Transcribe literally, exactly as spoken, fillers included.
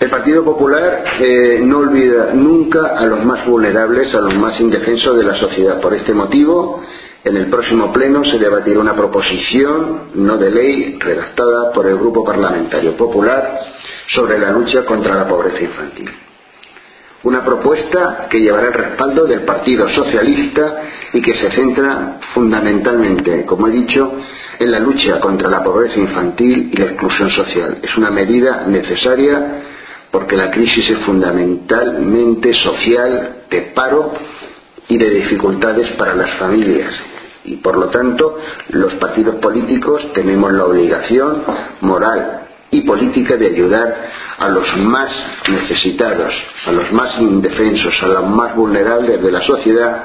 El Partido Popular eh, no olvida nunca a los más vulnerables, a los más indefensos de la sociedad. Por este motivo, en el próximo pleno se debatirá una proposición no de ley redactada por el Grupo Parlamentario Popular sobre la lucha contra la pobreza infantil. Una propuesta que llevará el respaldo del Partido Socialista y que se centra fundamentalmente, como he dicho, en la lucha contra la pobreza infantil y la exclusión social. Es una medida necesaria porque la crisis es fundamentalmente social, de paro y de dificultades para las familias. Y por lo tanto, los partidos políticos tenemos la obligación moral y política de ayudar a los más necesitados, a los más indefensos, a los más vulnerables de la sociedad